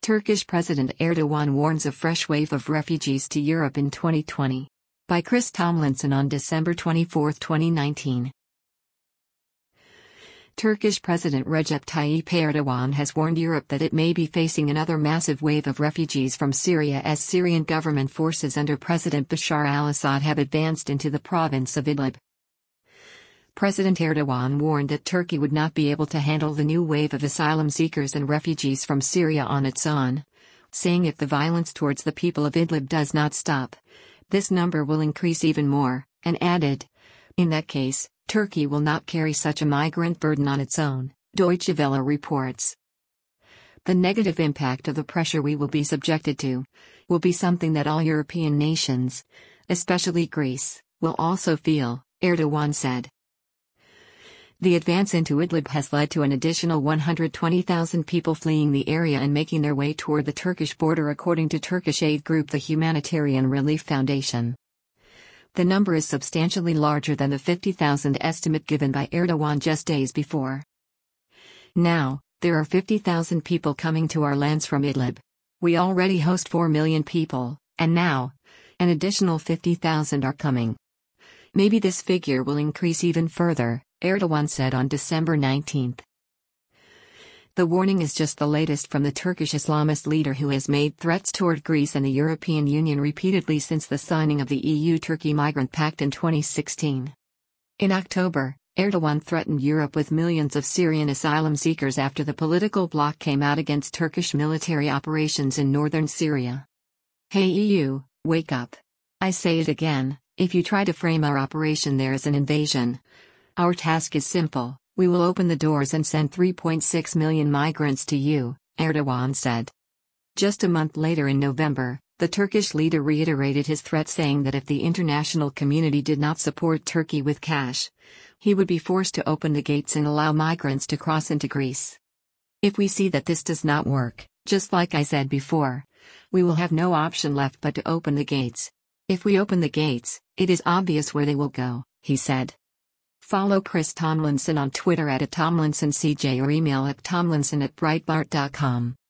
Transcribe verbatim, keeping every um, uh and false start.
Turkish President Erdogan warns of fresh wave of refugees to Europe in twenty twenty. By Chris Tomlinson on December twenty-fourth, twenty nineteen. Turkish President Recep Tayyip Erdogan has warned Europe that it may be facing another massive wave of refugees from Syria as Syrian government forces under President Bashar al-Assad have advanced into the province of Idlib. President Erdogan warned that Turkey would not be able to handle the new wave of asylum seekers and refugees from Syria on its own, saying if the violence towards the people of Idlib does not stop, this number will increase even more, and added, in that case, Turkey will not carry such a migrant burden on its own, Deutsche Welle reports. The negative impact of the pressure we will be subjected to will be something that all European nations, especially Greece, will also feel, Erdogan said. The advance into Idlib has led to an additional one hundred twenty thousand people fleeing the area and making their way toward the Turkish border, according to Turkish aid group the Humanitarian Relief Foundation. The number is substantially larger than the fifty thousand estimate given by Erdogan just days before. Now, there are fifty thousand people coming to our lands from Idlib. We already host four million people, and now, an additional fifty thousand are coming. Maybe this figure will increase even further, Erdogan said on December nineteenth. The warning is just the latest from the Turkish Islamist leader who has made threats toward Greece and the European Union repeatedly since the signing of the E U-Turkey Migrant Pact in twenty sixteen. In October, Erdogan threatened Europe with millions of Syrian asylum seekers after the political bloc came out against Turkish military operations in northern Syria. Hey E U, wake up. I say it again, if you try to frame our operation there as an invasion. Our task is simple. We will open the doors and send three point six million migrants to you, Erdogan said. Just a month later in November, the Turkish leader reiterated his threat, saying that if the international community did not support Turkey with cash, he would be forced to open the gates and allow migrants to cross into Greece. If we see that this does not work, just like I said before, we will have no option left but to open the gates. If we open the gates, it is obvious where they will go, he said. Follow Chris Tomlinson on Twitter at Tomlinson C J or email at tomlinson at breitbart dot com.